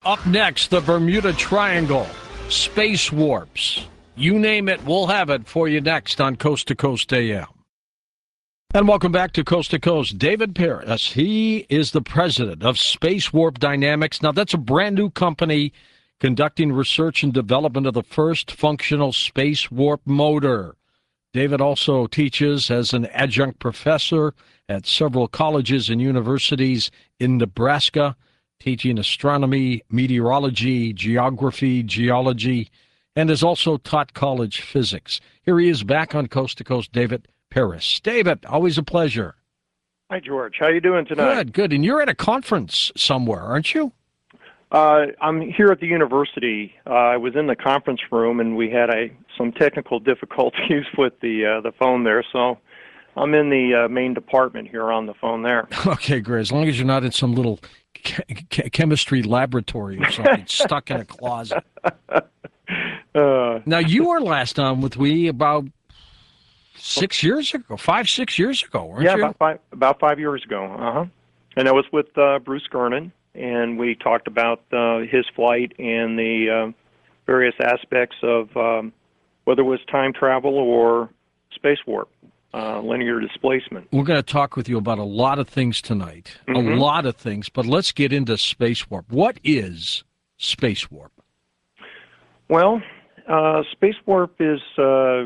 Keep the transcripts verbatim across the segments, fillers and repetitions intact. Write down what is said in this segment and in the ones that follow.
Up next, the Bermuda Triangle, space warps. You name it, we'll have it for you next on Coast to Coast A M. And welcome back to Coast to Coast. David Paris, he is the president of Space Warp Dynamics. Now, that's a brand new company conducting research and development of the first functional space warp motor. David also teaches as an adjunct professor at several colleges and universities in Nebraska, teaching astronomy, meteorology, geography, geology, and has also taught college physics. Here he is back on Coast to Coast, David Paris. David, always a pleasure. Hi, George. How you doing tonight? Good, good. And you're at a conference somewhere, aren't you? Uh, I'm here at the university. Uh, I was in the conference room, and we had a, some technical difficulties with the uh, the phone there, so I'm in the uh, main department here on the phone there. Okay, great. As long as you're not in some little ch- chemistry laboratory or something, stuck in a closet. Uh, now, you were last on with we about six years ago, five, six years ago, weren't yeah, you? about five, about five years ago. Uh-huh. And I was with uh, Bruce Gernon, and we talked about uh, his flight and the uh, various aspects of um, whether it was time travel or space warp, uh, linear displacement. We're going to talk with you about a lot of things tonight, mm-hmm. a lot of things, but let's get into space warp. What is space warp? Well, uh, space warp is uh,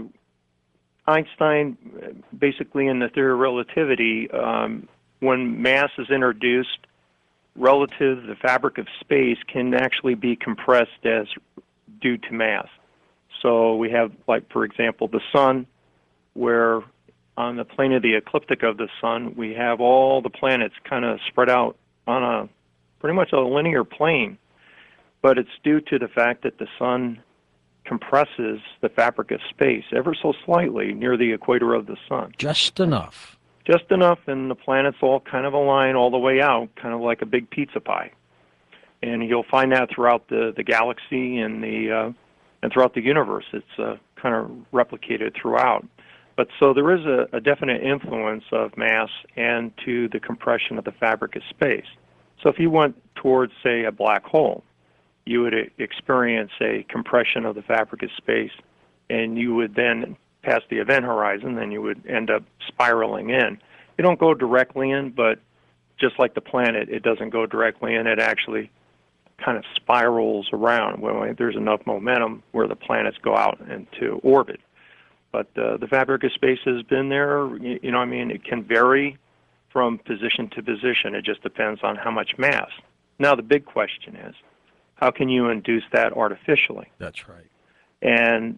Einstein, basically in the theory of relativity, um, when mass is introduced relative to the fabric of space can actually be compressed as due to mass. So we have, like, for example, the sun, where on the plane of the ecliptic of the sun, we have all the planets kind of spread out on a pretty much a linear plane. But it's due to the fact that the sun compresses the fabric of space ever so slightly near the equator of the sun. Just enough. Just enough, and the planets all kind of align all the way out, kind of like a big pizza pie. And you'll find that throughout the, the galaxy and the uh, and throughout the universe. It's uh, kind of replicated throughout. But so there is a, a definite influence of mass and to the compression of the fabric of space. So if you went towards, say, a black hole, you would experience a compression of the fabric of space, and you would then pass the event horizon, then you would end up spiraling in. You don't go directly in, but just like the planet, it doesn't go directly in. It actually kind of spirals around when there's enough momentum where the planets go out into orbit. But uh, the fabric of space has been there. You know, I mean, it can vary from position to position. It just depends on how much mass. Now, the big question is, how can you induce that artificially? That's right. And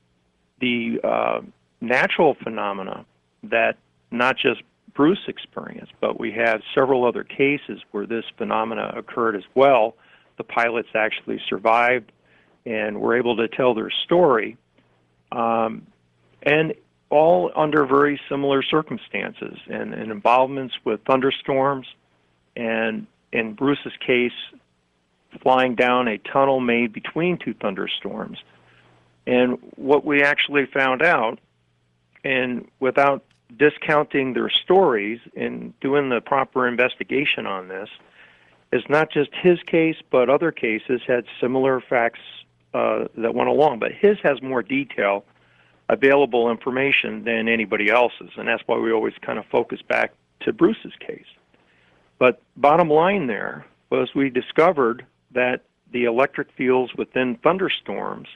the uh, natural phenomena that not just Bruce experienced, but we have several other cases where this phenomena occurred as well. The pilots actually survived and were able to tell their story, um, and all under very similar circumstances and, and involvements with thunderstorms, and in Bruce's case, flying down a tunnel made between two thunderstorms. And what we actually found out, and without discounting their stories and doing the proper investigation on this, is not just his case, but other cases had similar facts uh, that went along. But his has more detail, available information than anybody else's, and that's why we always kind of focus back to Bruce's case. But bottom line there was we discovered that the electric fields within thunderstorms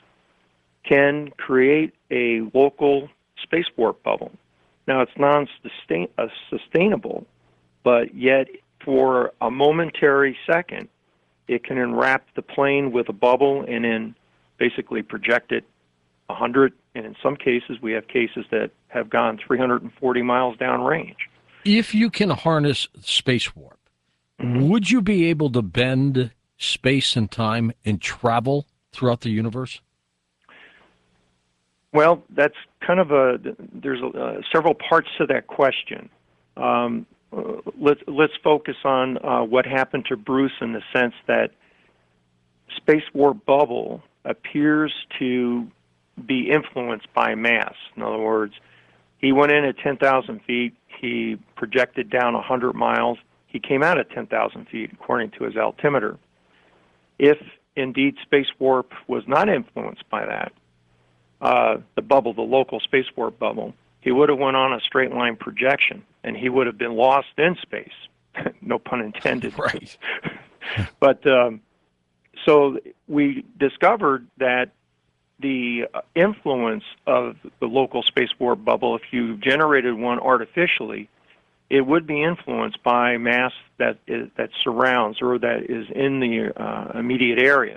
can create a local space warp bubble. Now, it's non-sustainable, but yet for a momentary second, it can enwrap the plane with a bubble and then basically project it one hundred, and in some cases, we have cases that have gone three hundred forty miles downrange. If you can harness space warp, mm-hmm. would you be able to bend space and time and travel throughout the universe? Well, that's kind of a, there's uh, several parts to that question. Um, uh, let's, let's focus on uh, what happened to Bruce in the sense that space warp bubble appears to be influenced by mass. In other words, he went in at ten thousand feet, he projected down one hundred miles, he came out at ten thousand feet according to his altimeter. if indeed space warp was not influenced by that, uh, the bubble, the local space warp bubble, he would have went on a straight line projection, and he would have been lost in space. No pun intended. Right. But um, so we discovered that the influence of the local space warp bubble, if you generated one artificially, it would be influenced by mass that is, that surrounds or that is in the uh, immediate area.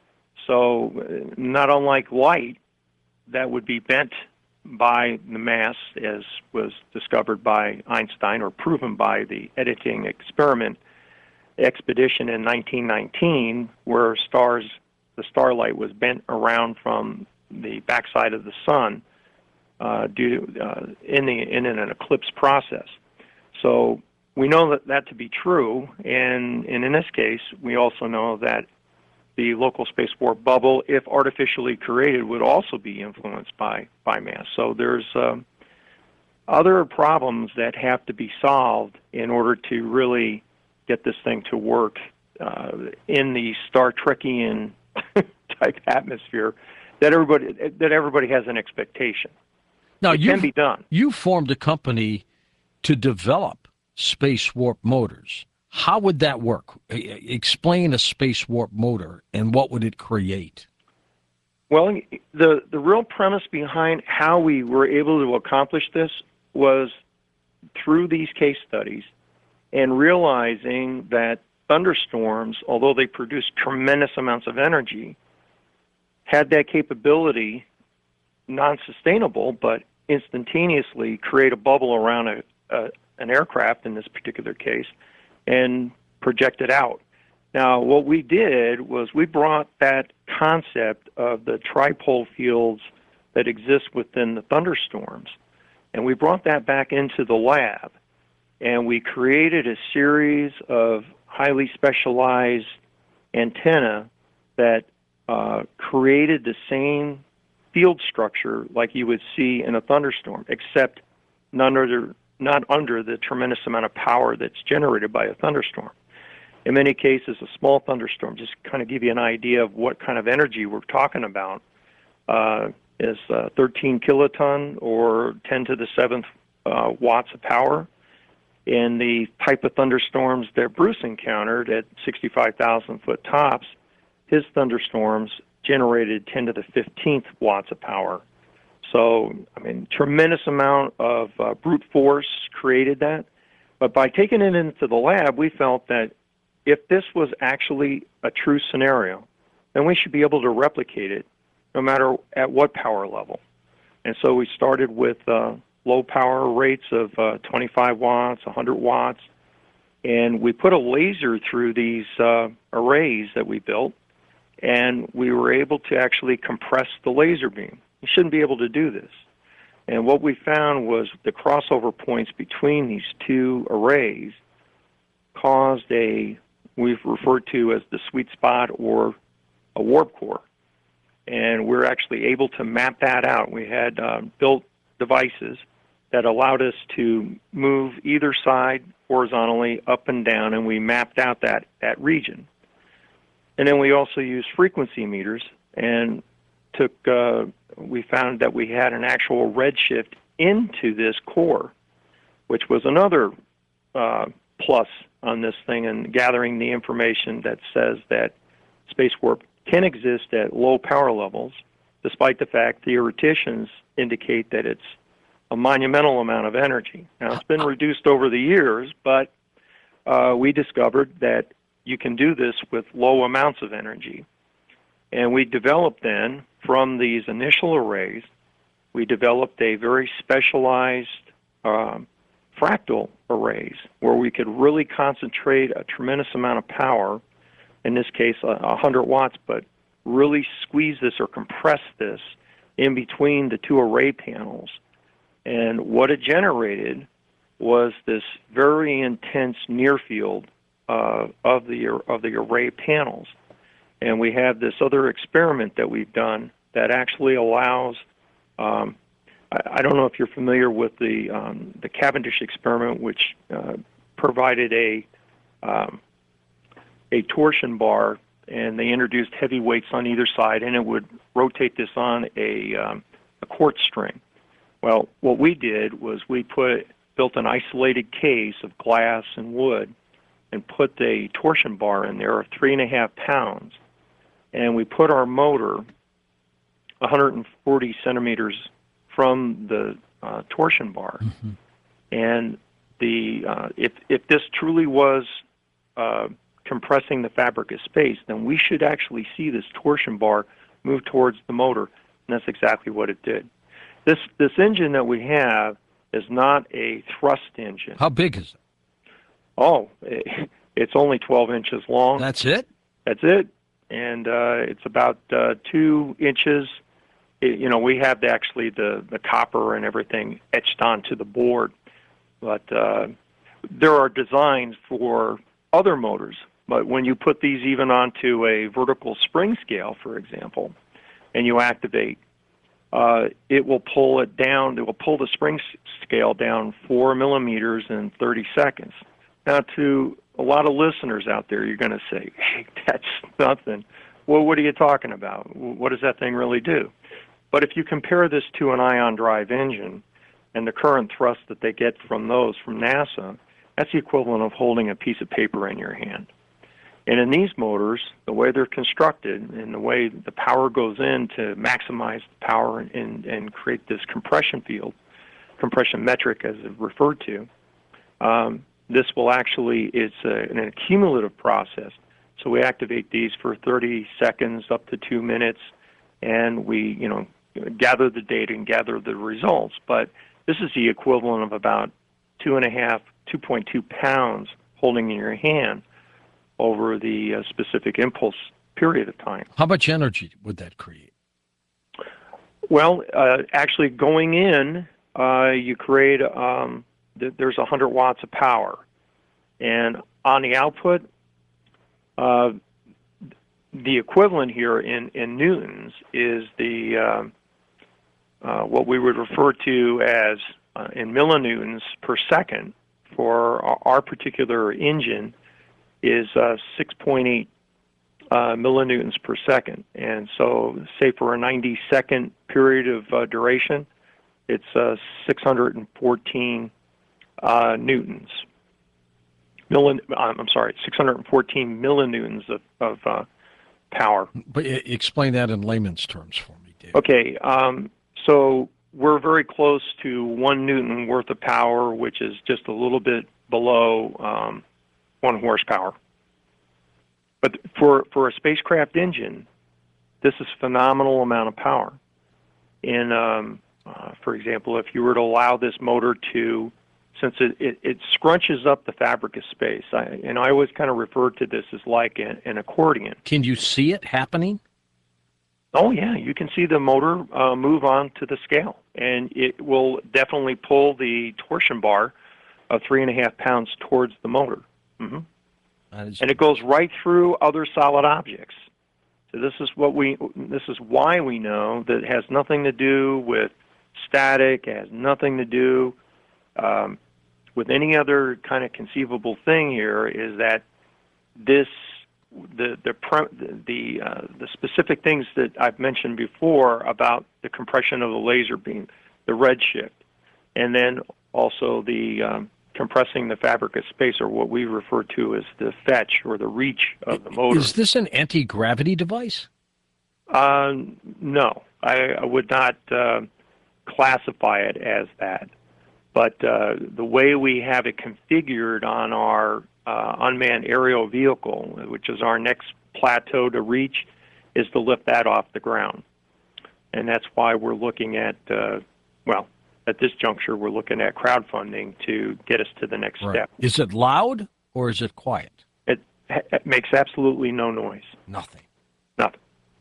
So not unlike light, that would be bent by the mass, as was discovered by Einstein or proven by the editing experiment expedition in nineteen nineteen, where stars, the starlight was bent around from the backside of the sun uh, due to, uh, in the in an eclipse process. So we know that, that to be true, and, and in this case, we also know that the local space warp bubble, if artificially created, would also be influenced by, by mass. So there's um, other problems that have to be solved in order to really get this thing to work uh, in the Star Trekian type atmosphere that everybody that everybody has an expectation. Now, it you can be done. You formed a company to develop space warp motors. How would that work? Explain a space warp motor and what would it create? Well, the, the real premise behind how we were able to accomplish this was through these case studies and realizing that thunderstorms, although they produce tremendous amounts of energy, had that capability, non-sustainable, but instantaneously create a bubble around a, a, an aircraft, in this particular case, and project it out. Now, what we did was we brought that concept of the tripole fields that exist within the thunderstorms, and we brought that back into the lab, and we created a series of highly specialized antenna that uh, created the same field structure like you would see in a thunderstorm, except none under, not under the tremendous amount of power that's generated by a thunderstorm. In many cases, a small thunderstorm, just kind of give you an idea of what kind of energy we're talking about, uh, is uh, thirteen kiloton or ten to the seventh uh, watts of power. In the type of thunderstorms that Bruce encountered at sixty-five thousand foot tops, his thunderstorms generated ten to the fifteenth watts of power. So, I mean, tremendous amount of uh, brute force created that. But by taking it into the lab, we felt that if this was actually a true scenario, then we should be able to replicate it no matter at what power level. And so we started with uh, low power rates of uh, twenty-five watts, one hundred watts, and we put a laser through these uh, arrays that we built, and we were able to actually compress the laser beam. You shouldn't be able to do this. And what we found was the crossover points between these two arrays caused a, we've referred to as the sweet spot or a warp core. And we're actually able to map that out. We had uh, built devices that allowed us to move either side horizontally up and down, and we mapped out that, that region. And then we also used frequency meters and took, uh, we found that we had an actual redshift into this core, which was another uh, plus on this thing, and gathering the information that says that space warp can exist at low power levels, despite the fact theoreticians indicate that it's a monumental amount of energy. Now, it's been reduced over the years, but uh, we discovered that you can do this with low amounts of energy. And we developed then, from these initial arrays, we developed a very specialized um, fractal arrays where we could really concentrate a tremendous amount of power, in this case uh, one hundred watts, but really squeeze this or compress this in between the two array panels. And what it generated was this very intense near field uh, of the of the array panels. And we have this other experiment that we've done that actually allows, um, I, I don't know if you're familiar with the um, the Cavendish experiment, which uh, provided a um, a torsion bar and they introduced heavy weights on either side, and it would rotate this on a, um, a quartz string. Well, what we did was we put built an isolated case of glass and wood and put a torsion bar in there of three and a half pounds, and we put our motor one hundred forty centimeters from the uh, torsion bar. Mm-hmm. And the uh, if if this truly was uh, compressing the fabric of space, then we should actually see this torsion bar move towards the motor, and that's exactly what it did. This this engine that we have is not a thrust engine. How big is it? Oh, it, it's only twelve inches long. That's it? That's it. And uh, it's about uh, two inches. It, you know, we have the, actually the, the copper and everything etched onto the board. But uh, there are designs for other motors. But when you put these even onto a vertical spring scale, for example, and you activate, uh, it will pull it down. It will pull the spring scale down four millimeters in thirty seconds. Now, to a lot of listeners out there, you're going to say, hey, that's nothing. Well, what are you talking about? What does that thing really do? But if you compare this to an ion drive engine and the current thrust that they get from those from NASA, that's the equivalent of holding a piece of paper in your hand. And in these motors, the way they're constructed and the way the power goes in to maximize the power and, and create this compression field, compression metric as it's referred to, um, this will actually, it's a, an accumulative process. So we activate these for thirty seconds up to two minutes, and we, you know, gather the data and gather the results. But this is the equivalent of about two and a half, two point two pounds holding in your hand over the uh, specific impulse period of time. How much energy would that create? Well, uh, actually going in, uh, you create, um, th- there's one hundred watts of power. And on the output, uh, the equivalent here in, in newtons is the uh, uh, what we would refer to as uh, in millinewtons per second for our, our particular engine is uh, six point eight uh, millinewtons per second. And so, say for a ninety second period of uh, duration, it's uh, six hundred fourteen uh, newtons. Millin, I'm sorry, six hundred fourteen millinewtons of, of uh, power. But explain that in layman's terms for me, Dave. Okay, um, so we're very close to one newton worth of power, which is just a little bit below um, one horsepower. But for, for a spacecraft engine, this is a phenomenal amount of power. And, um, uh, for example, if you were to allow this motor to, since it, it, it scrunches up the fabric of space, I, and I always kind of refer to this as like an, an accordion. Can you see it happening? Oh, yeah, you can see the motor uh, move on to the scale, and it will definitely pull the torsion bar of three and a half pounds towards the motor. Mm-hmm. And it goes right through other solid objects. So this is what we, this is why we know that it has nothing to do with static, it has nothing to do um, with any other kind of conceivable thing here, is that this, the the the uh, the specific things that I've mentioned before about the compression of the laser beam, the redshift, and then also the um, compressing the fabric of space, or what we refer to as the fetch or the reach of the motor. Is this an anti-gravity device? Uh, no, I, I would not uh, classify it as that. But uh, the way we have it configured on our uh, unmanned aerial vehicle, which is our next plateau to reach, is to lift that off the ground. And that's why we're looking at, uh, well, at this juncture, we're looking at crowdfunding to get us to the next right. step. Is it loud or is it quiet? It, it makes absolutely no noise. Nothing. Nothing.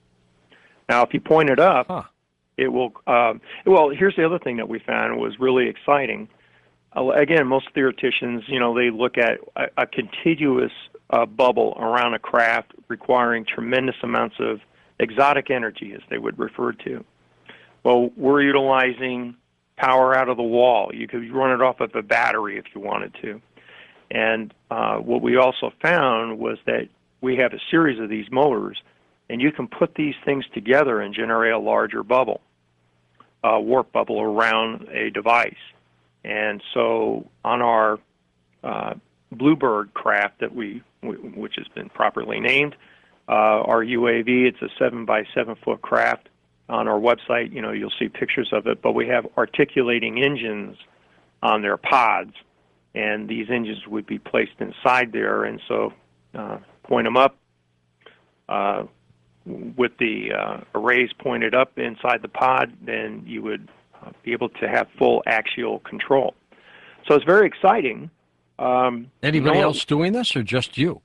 Now, if you point it up, huh. it will, uh, well, here's the other thing that we found was really exciting. Uh, again, most theoreticians, you know, they look at a, a contiguous uh, bubble around a craft requiring tremendous amounts of exotic energy, as they would refer to. Well, we're utilizing power out of the wall. You could run it off of a battery if you wanted to. And uh, what we also found was that we have a series of these motors, and you can put these things together and generate a larger bubble, a warp bubble around a device. And so on our uh, Bluebird craft that we, which has been properly named, uh, our U A V, it's a seven by seven foot craft. On our website, you know, you'll see pictures of it, but we have articulating engines on their pods, and these engines would be placed inside there, and so uh, point them up uh, with the uh, arrays pointed up inside the pod, then you would uh, be able to have full axial control. So it's very exciting. Um, Anybody no, else doing this, or just you?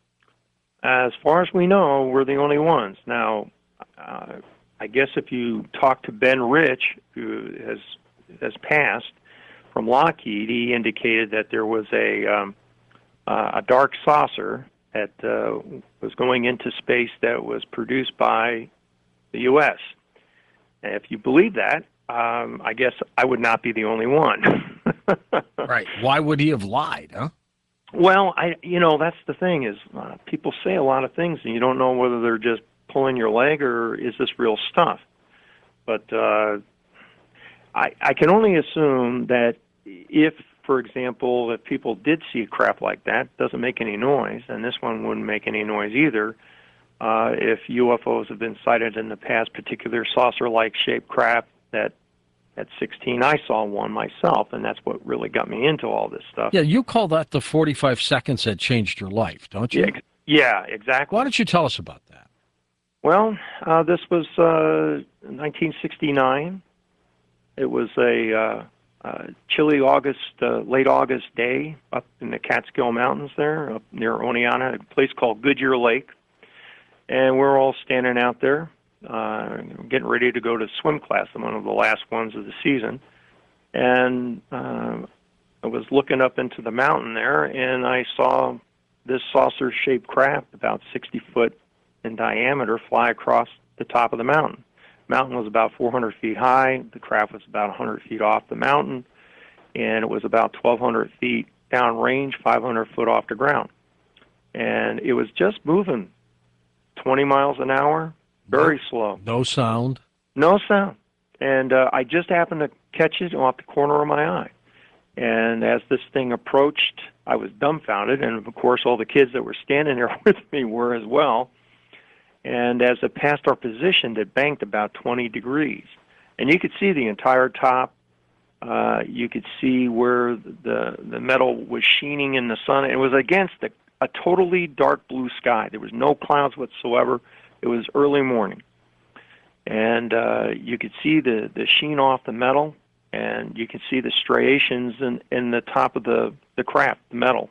As far as we know, we're the only ones. Now, uh, I guess if you talk to Ben Rich, who has has passed from Lockheed, he indicated that there was a um, uh, a dark saucer that uh, was going into space that was produced by the U S. And if you believe that, um, I guess I would not be the only one. Right. Why would he have lied, huh? Well, I you know that's the thing is uh, people say a lot of things and you don't know whether they're just pulling your leg or is this real stuff. But uh, I I can only assume that if, for example, if people did see a craft like that, it doesn't make any noise, and this one wouldn't make any noise either. Uh, if U F Os have been sighted in the past, particular saucer-like shaped craft that at sixteen, I saw one myself, and that's what really got me into all this stuff. Yeah, you call that the forty-five seconds that changed your life, don't you? Yeah, yeah, exactly. Why don't you tell us about that? Well, uh, this was uh, nineteen sixty-nine. It was a uh, uh, chilly August, uh, late August day up in the Catskill Mountains there, up near Oneonta, a place called Goodyear Lake. And we're all standing out there, uh, getting ready to go to swim class, one of the last ones of the season. And uh, I was looking up into the mountain there, and I saw this saucer-shaped craft, about sixty foot in diameter, fly across the top of the mountain. The mountain was about four hundred feet high. The craft was about one hundred feet off the mountain, and it was about twelve hundred feet downrange, five hundred foot off the ground. And it was just moving twenty miles an hour, very slow. No sound? No sound. And uh, I just happened to catch it off the corner of my eye. And as this thing approached, I was dumbfounded, and of course all the kids that were standing there with me were as well. And as it passed our position, it banked about twenty degrees. And you could see the entire top. Uh, you could see where the the metal was sheening in the sun. It was against a, a totally dark blue sky. There was no clouds whatsoever. It was early morning. And uh, you could see the, the sheen off the metal, and you could see the striations in, in the top of the, the craft, the metal.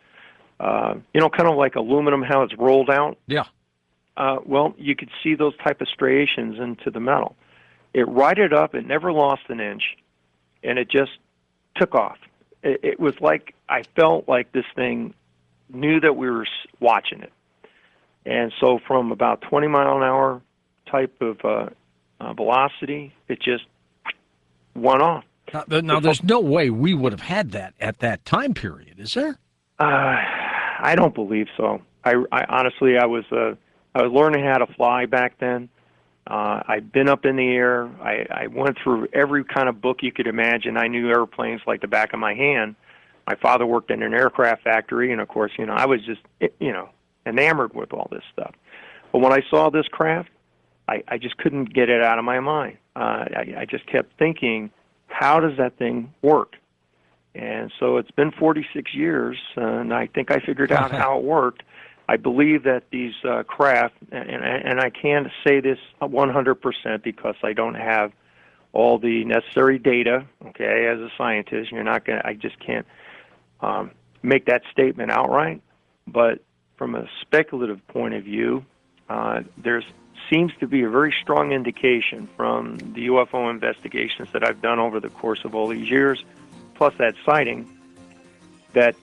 Uh, you know, kind of like aluminum, how it's rolled out. Yeah. Uh, well, you could see those type of striations into the metal. It righted up. It never lost an inch, and it just took off. It, it was like I felt like this thing knew that we were watching it. And so from about twenty mile an hour type of uh, uh, velocity, it just went off. Now, now, there's no way we would have had that at that time period, is there? Uh, I don't believe so. I, I honestly, I was uh, I was learning how to fly back then. Uh, I'd been up in the air. I, I went through every kind of book you could imagine. I knew airplanes like the back of my hand. My father worked in an aircraft factory, and of course, you know, I was just, you know, enamored with all this stuff. But when I saw this craft, I, I just couldn't get it out of my mind. Uh, I, I just kept thinking, how does that thing work? And so it's been forty-six years, uh, and I think I figured out how it worked. I believe that these uh, craft, and, and I can't say this one hundred percent because I don't have all the necessary data, okay, as a scientist. You're not going to, I just can't um, make that statement outright. But from a speculative point of view, uh, there's seems to be a very strong indication from the U F O investigations that I've done over the course of all these years, plus that sighting, that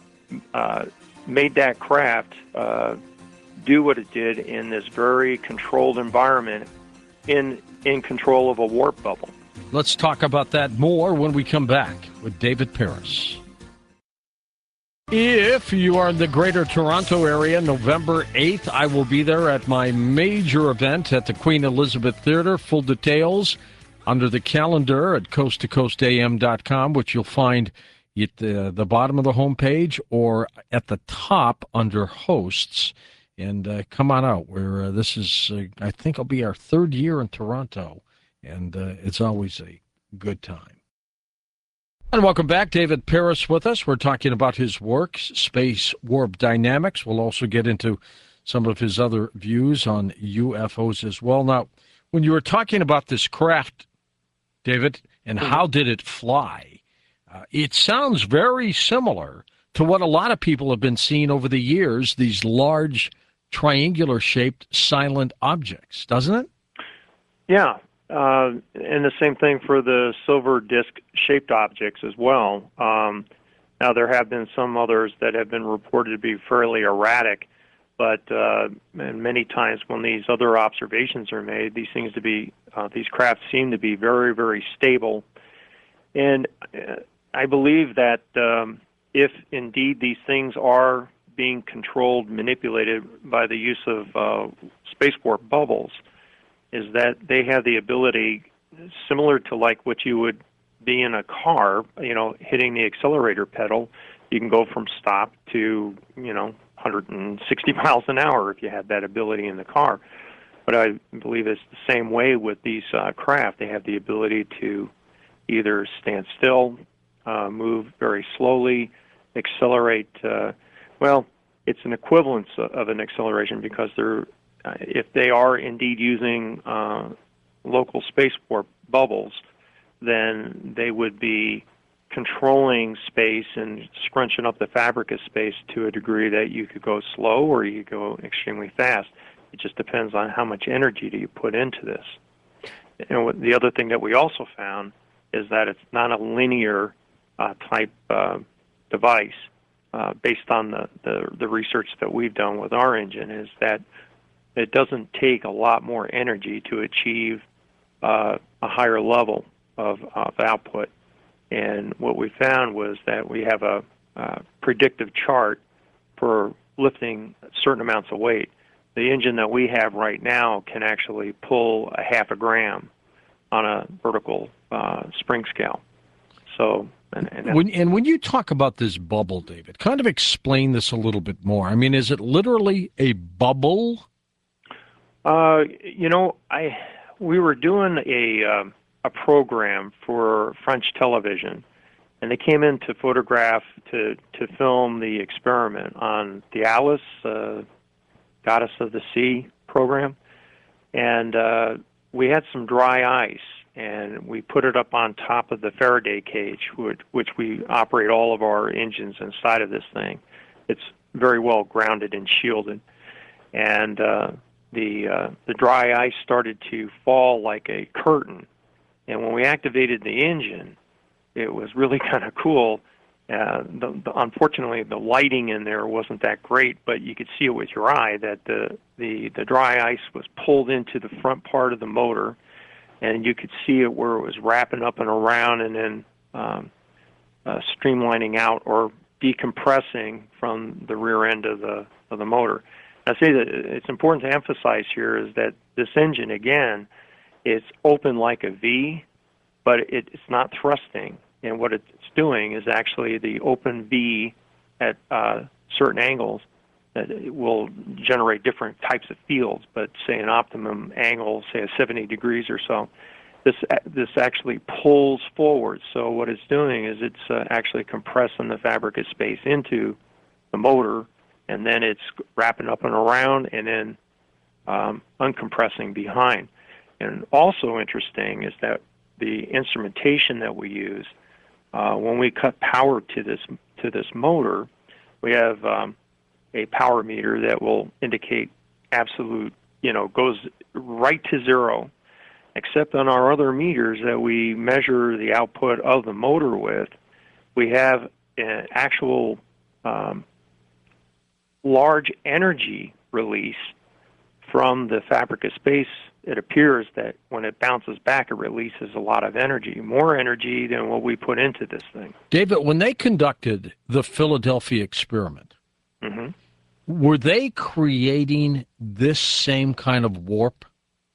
uh, made that craft uh, do what it did in this very controlled environment, in in control of a warp bubble. Let's talk about that more when we come back with David Paris. If you are in the greater Toronto area, November eighth, I will be there at my major event at the Queen Elizabeth Theatre. Full details under the calendar at coast to coast a m dot com, which you'll find at the, the bottom of the homepage or at the top under hosts. And uh, come on out. Where uh, this is, uh, I think, it'll be our third year in Toronto, and uh, it's always a good time. And welcome back. David Paris with us. We're talking about his work, Space Warp Dynamics. We'll also get into some of his other views on U F Os as well. Now, when you were talking about this craft, David, and how did it fly, uh, it sounds very similar to what a lot of people have been seeing over the years, these large triangular-shaped silent objects, doesn't it? Yeah. Uh, and the same thing for the silver disc-shaped objects as well. Um, now, there have been some others that have been reported to be fairly erratic, but uh, and many times when these other observations are made, these things to be uh, these craft seem to be very, very stable. And uh, I believe that um, if indeed these things are being controlled, manipulated by the use of uh, space warp bubbles, is that they have the ability, similar to like what you would be in a car, you know, hitting the accelerator pedal, you can go from stop to, you know, one hundred sixty miles an hour if you had that ability in the car. But I believe it's the same way with these uh, craft. They have the ability to either stand still, uh, move very slowly, accelerate. Uh, well, it's an equivalence of an acceleration because they're Uh, if they are indeed using uh, local space warp bubbles, then they would be controlling space and scrunching up the fabric of space to a degree that you could go slow or you could go extremely fast. It just depends on how much energy do you put into this. And what, the other thing that we also found is that it's not a linear uh, type uh, device. Uh, based on the, the, the research that we've done with our engine, is that it doesn't take a lot more energy to achieve uh, a higher level of, of output. And what we found was that we have a, a predictive chart for lifting certain amounts of weight. The engine that we have right now can actually pull a half a gram on a vertical uh, spring scale. So, and, and, when, and when you talk about this bubble, David, kind of explain this a little bit more. I mean, is it literally a bubble? Uh, you know, I we were doing a uh, a program for French television, and they came in to photograph to to film the experiment on the Alice, uh, Goddess of the Sea program, and uh, we had some dry ice, and we put it up on top of the Faraday cage, which, which we operate all of our engines inside of this thing. It's very well grounded and shielded, and uh, the uh, the dry ice started to fall like a curtain. And when we activated the engine, it was really kind of cool. Uh, the, the, unfortunately, the lighting in there wasn't that great, but you could see it with your eye that the, the, the dry ice was pulled into the front part of the motor, and you could see it where it was wrapping up and around and then um, uh, streamlining out or decompressing from the rear end of the of the motor. I say that it's important to emphasize here is that this engine, again, it's open like a V, but it, it's not thrusting. And what it's doing is actually the open V at uh, certain angles that it will generate different types of fields, but say an optimum angle, say a seventy degrees or so, this this actually pulls forward. So what it's doing is it's uh, actually compressing the fabric of space into the motor, and then it's wrapping up and around and then um, uncompressing behind. And also interesting is that the instrumentation that we use, uh, when we cut power to this to this motor, we have um, a power meter that will indicate absolute, you know, goes right to zero, except on our other meters that we measure the output of the motor with, we have an actual um, large energy release from the fabric of space, it appears that when it bounces back, it releases a lot of energy, more energy than what we put into this thing. David, when they conducted the Philadelphia experiment, Mm-hmm. were they creating this same kind of warp?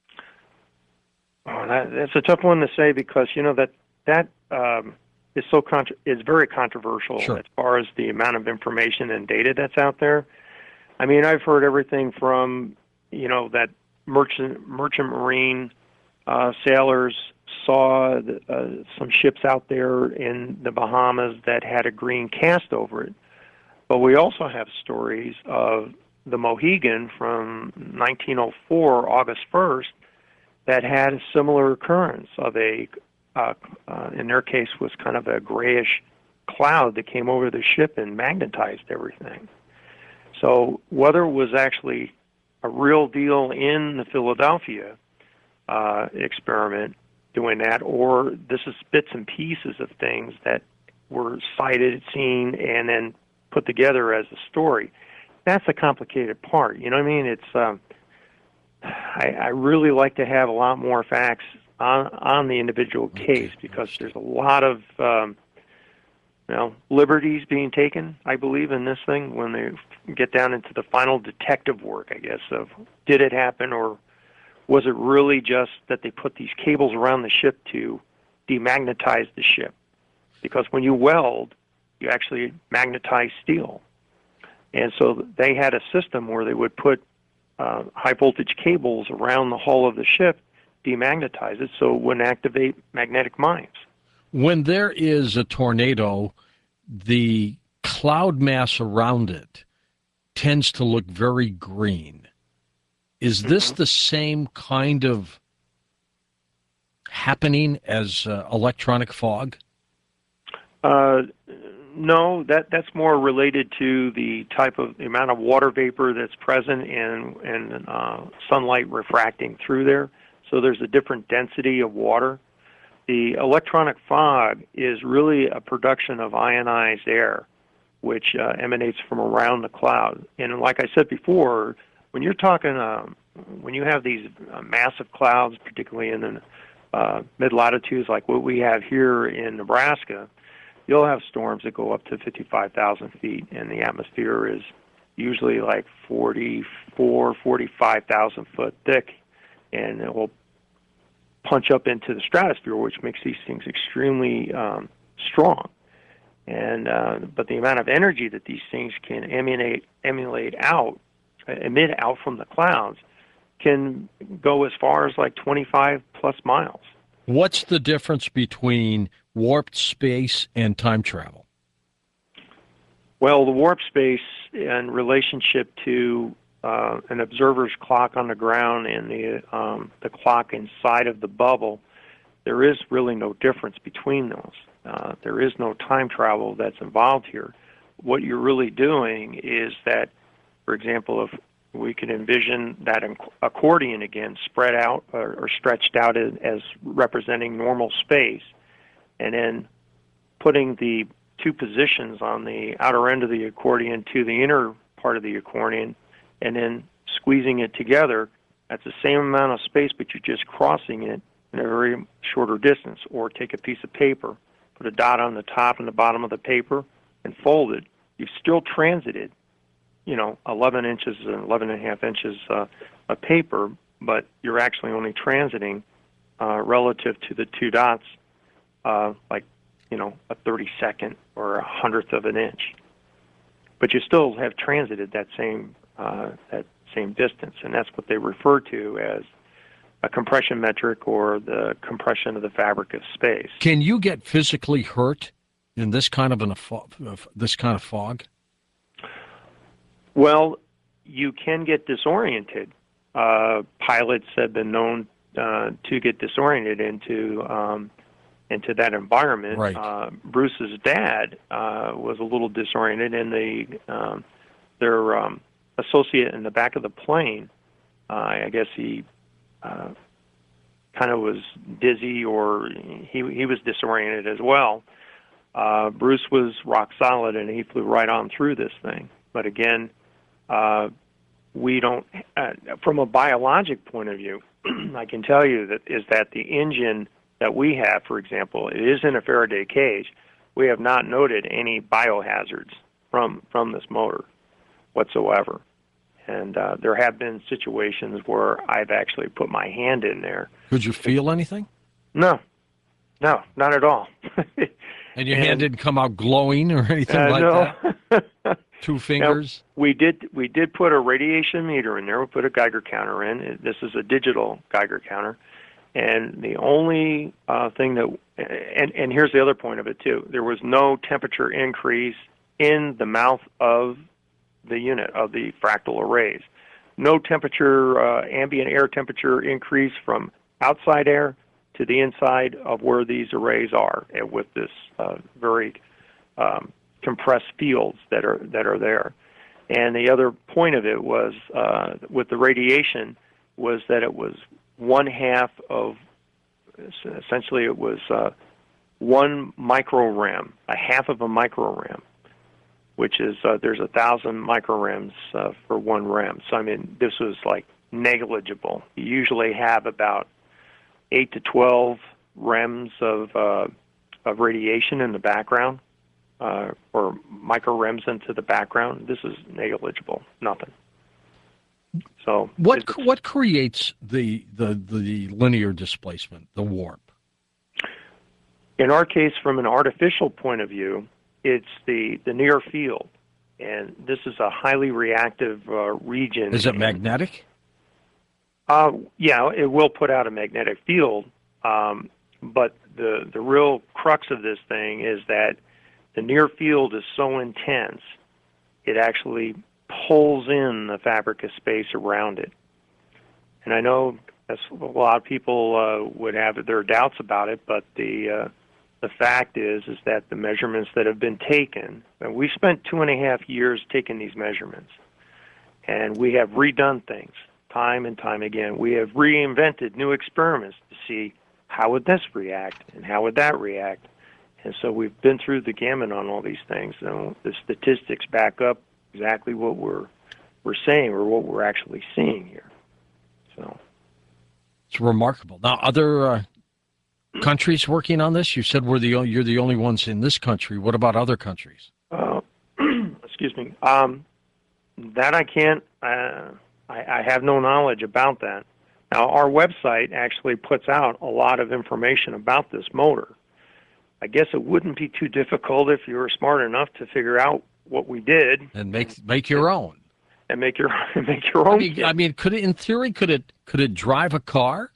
Oh, that, that's a tough one to say because, you know, that that um, is so contra- is very controversial Sure. as far as the amount of information and data that's out there. I mean, I've heard everything from, you know, that merchant merchant marine uh, sailors saw the, uh, some ships out there in the Bahamas that had a green cast over it. But we also have stories of the Mohegan from nineteen oh four, August first, that had a similar occurrence of a, uh, uh, in their case, was kind of a grayish cloud that came over the ship and magnetized everything. So whether it was actually a real deal in the Philadelphia uh, experiment doing that, or this is bits and pieces of things that were cited, seen, and then put together as a story, that's a complicated part. You know what I mean? It's um, I, I really like to have a lot more facts on on the individual case because there's a lot of um, you know, liberties being taken, I believe, in this thing when they get down into the final detective work, I guess, of did it happen or was it really just that they put these cables around the ship to demagnetize the ship? Because when you weld, you actually magnetize steel. And so they had a system where they would put uh, high voltage cables around the hull of the ship, demagnetize it so it wouldn't activate magnetic mines. When there is a tornado, the cloud mass around it tends to look very green. Is this Mhm. the same kind of happening as uh, electronic fog? Uh, no, that that's more related to the type of the amount of water vapor that's present and and uh, sunlight refracting through there. So there's a different density of water. The electronic fog is really a production of ionized air, which uh, emanates from around the cloud. And like I said before, when you're talking, um, when you have these uh, massive clouds, particularly in the uh, mid-latitudes like what we have here in Nebraska, you'll have storms that go up to fifty-five thousand feet, and the atmosphere is usually like forty-four, forty-five thousand foot thick, and it will punch up into the stratosphere, which makes these things extremely um, strong. And uh, but the amount of energy that these things can emanate, emulate out, emit out from the clouds, can go as far as like twenty-five plus miles. What's the difference between warped space and time travel? Well, the warp space in relationship to uh, an observer's clock on the ground and the um, the clock inside of the bubble, there is really no difference between those. Uh, there is no time travel that's involved here. What you're really doing is that, for example, if we can envision that accordion again spread out or, or stretched out as, as representing normal space, and then putting the two positions on the outer end of the accordion to the inner part of the accordion, and then squeezing it together, that's the same amount of space, but you're just crossing it in a very shorter distance. Or take a piece of paper, put a dot on the top and the bottom of the paper, and fold it. You've still transited, you know, eleven inches and eleven and a half inches uh, of paper, but you're actually only transiting uh, relative to the two dots, uh, like, you know, a thirty-second or a hundredth of an inch. But you still have transited that same uh, that same distance, and that's what they refer to as a compression metric or the compression of the fabric of space. Can you get physically hurt in this kind of an this kind of fog? Well, you can get disoriented. Uh, pilots have been known uh, to get disoriented into um, into that environment. Right. Uh, Bruce's dad uh, was a little disoriented, and the um, their um, associate in the back of the plane, uh, I guess he uh, kind of was dizzy, or he he was disoriented as well. Uh, Bruce was rock solid, and he flew right on through this thing. But again, uh, we don't, uh, from a biologic point of view, I can tell you that is that the engine that we have, for example, it is in a Faraday cage. We have not noted any biohazards from from this motor whatsoever. And uh, there have been situations where I've actually put my hand in there. Could you feel anything? No, no, not at all. And your and, hand didn't come out glowing or anything uh, like no. that? Two fingers? Now, we did we did put a radiation meter in there. We put a Geiger counter in. This is a digital Geiger counter. And the only uh, thing that, and, and here's the other point of it too, there was no temperature increase in the mouth of the unit, of the fractal arrays. No temperature, uh, ambient air temperature increase from outside air to the inside of where these arrays are, and with this uh, very um, compressed fields that are that are there. And the other point of it was, uh, with the radiation, was that it was one half of, essentially it was uh, one microrem, a half of a microrem, which is, uh, there's a thousand microrems uh, for one rem. So, I mean, this was like negligible. You usually have about eight to twelve rems of, uh, of radiation in the background, uh, or microrems into the background. This is negligible, nothing. So what what creates the, the the linear displacement, the warp? In our case, from an artificial point of view, it's the, the near field, and this is a highly reactive uh, region. Is it magnetic? Uh, yeah, it will put out a magnetic field, um, but the the real crux of this thing is that the near field is so intense, it actually pulls in the fabric of space around it. And I know that's, a lot of people uh, would have their doubts about it, but the uh, the fact is is that the measurements that have been taken, and we spent two and a half years taking these measurements, and we have redone things time and time again. We have reinvented new experiments to see how would this react and how would that react. And so we've been through the gamut on all these things, and the statistics back up exactly what we're we're saying or what we're actually seeing here. So it's remarkable. Now, other uh, countries working on this? You said we're the you're the only ones in this country. What about other countries? Uh, excuse me. Um, that I can't. Uh, I, I have no knowledge about that. Now, our website actually puts out a lot of information about this motor. I guess it wouldn't be too difficult if you were smart enough to figure out what we did and make make your own and make your make your own. I mean, I mean, could it, in theory, could it could it drive a car?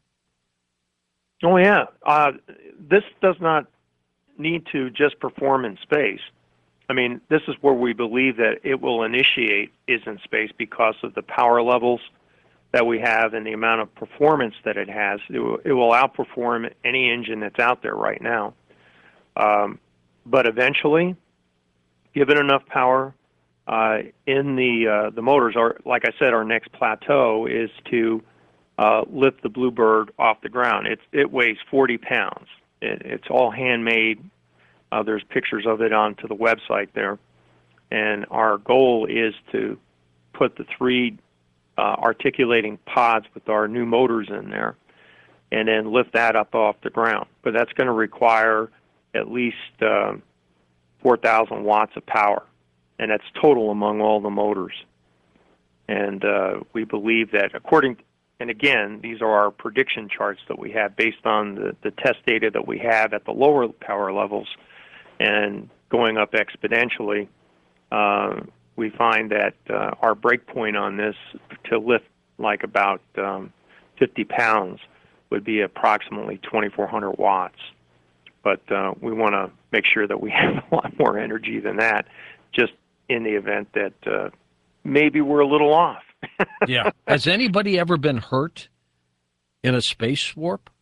Oh yeah, uh, this does not need to just perform in space. I mean, this is where we believe that it will initiate is in space because of the power levels that we have and the amount of performance that it has. It will, it will outperform any engine that's out there right now. Um, but eventually, given enough power uh, in the uh, the motors, are like I said, our next plateau is to uh, lift the Bluebird off the ground. It's it weighs forty pounds. It, it's all handmade. Uh, there's pictures of it onto the website there, and our goal is to put the three uh, articulating pods with our new motors in there, and then lift that up off the ground. But that's going to require at least uh, four thousand watts of power, and that's total among all the motors. And uh, we believe that according, and again, these are our prediction charts that we have based on the, the test data that we have at the lower power levels and going up exponentially. Uh, we find that uh, our break point on this to lift like about um, fifty pounds would be approximately twenty-four hundred watts. But uh, we want to make sure that we have a lot more energy than that, just in the event that uh, maybe we're a little off. Yeah. Has anybody ever been hurt in a space warp?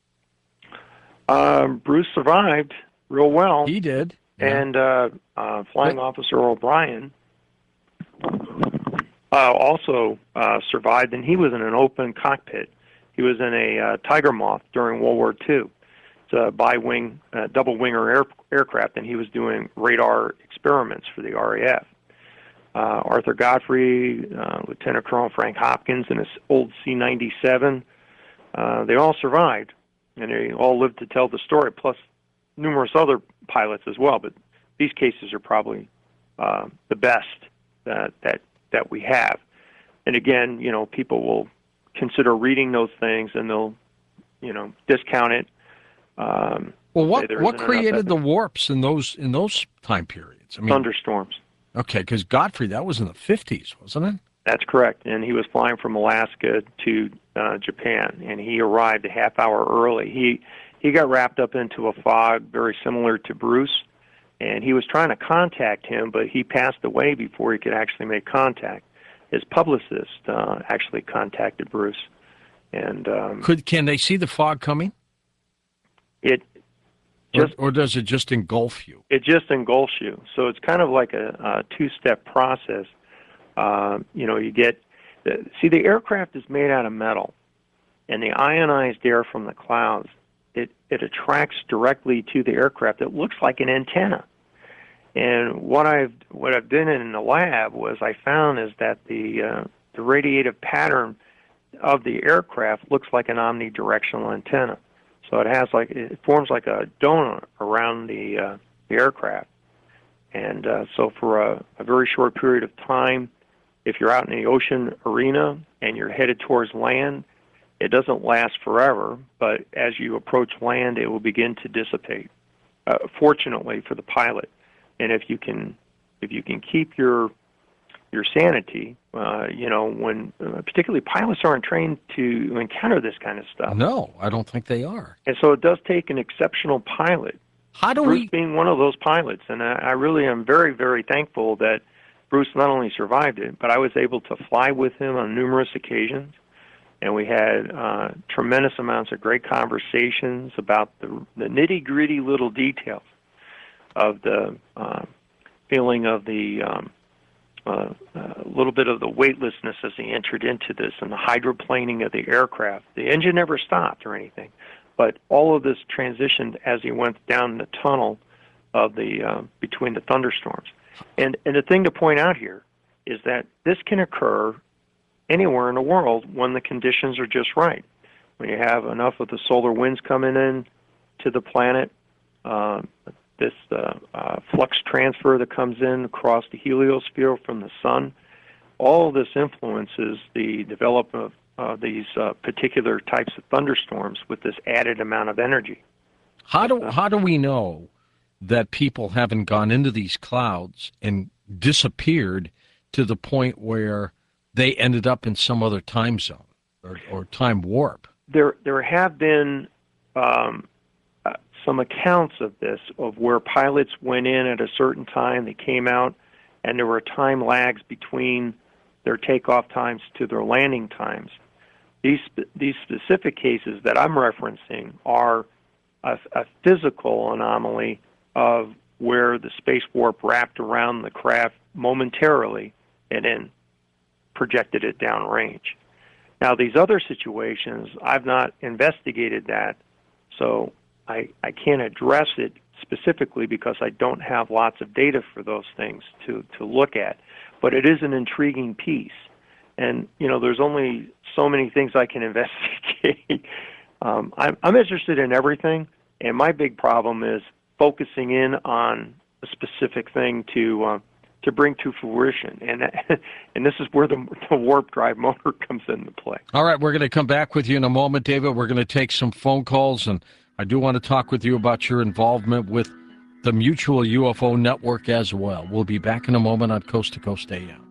Um, Bruce survived real well. He did. Yeah. And uh, uh, Flying but, Officer O'Brien uh, also uh, survived, and he was in an open cockpit. He was in a uh, Tiger Moth during World War Two. Uh, bi-wing, uh, double-winger air, aircraft, and he was doing radar experiments for the R A F. uh, Arthur Godfrey, uh, Lieutenant Colonel Frank Hopkins, and his old C ninety-seven. Uh, they all survived, and they all lived to tell the story, plus numerous other pilots as well. But these cases are probably uh, the best that, that that we have. And again, you know, people will consider reading those things, and they'll, you know, discount it. Um, well, what what created the warps in those in those time periods? I mean, thunderstorms. Okay, because Godfrey, that was in the fifties, wasn't it? That's correct, and he was flying from Alaska to uh, Japan, and he arrived a half hour early. He he got wrapped up into a fog very similar to Bruce, and he was trying to contact him, but he passed away before he could actually make contact. His publicist uh, actually contacted Bruce, and um, could can they see the fog coming? It just or, or does it just engulf you? It just engulfs you. So it's kind of like a, a two-step process. Uh, you know, you get the, see the aircraft is made out of metal, and the ionized air from the clouds it it attracts directly to the aircraft. It looks like an antenna. And what I've what I've done in the lab was I found is that the uh, the radiative pattern of the aircraft looks like an omnidirectional antenna. So it has like it forms like a donut around the uh, the aircraft. And uh, so for a, a very short period of time, if you're out in the ocean arena and you're headed towards land, it doesn't last forever. But as you approach land, it will begin to dissipate. Uh, fortunately for the pilot. And if you can, if you can keep your your sanity, uh, you know, when uh, particularly pilots aren't trained to encounter this kind of stuff. No, I don't think they are. And so it does take an exceptional pilot. How do Bruce we? being one of those pilots, and I, I really am very, very thankful that Bruce not only survived it, but I was able to fly with him on numerous occasions, and we had uh, tremendous amounts of great conversations about the, the nitty-gritty little details of the uh, feeling of the um, uh, a little bit of the weightlessness as he entered into this, and the hydroplaning of the aircraft. The engine never stopped or anything, but all of this transitioned as he went down the tunnel of the uh, between the thunderstorms. And and the thing to point out here is that this can occur anywhere in the world when the conditions are just right. When you have enough of the solar winds coming in to the planet, uh, this uh, uh, flux transfer that comes in across the heliosphere from the sun, all of this influences the development of uh, these uh, particular types of thunderstorms with this added amount of energy. How do how do we know that people haven't gone into these clouds and disappeared to the point where they ended up in some other time zone or, or time warp? There there have been um, uh, some accounts of this, of where pilots went in at a certain time, they came out, and there were time lags between their takeoff times to their landing times. These these specific cases that I'm referencing are a, a physical anomaly of where the space warp wrapped around the craft momentarily and then projected it downrange. Now, these other situations, I've not investigated that, so I, I can't address it specifically because I don't have lots of data for those things to, to look at. But it is an intriguing piece. And, you know, there's only so many things I can investigate. um, I'm, I'm interested in everything, and my big problem is focusing in on a specific thing to uh, to bring to fruition, and that, and this is where the, the warp drive motor comes into play. All right, we're going to come back with you in a moment, David. We're going to take some phone calls, and I do want to talk with you about your involvement with the Mutual U F O Network as well. We'll be back in a moment on Coast to Coast A M.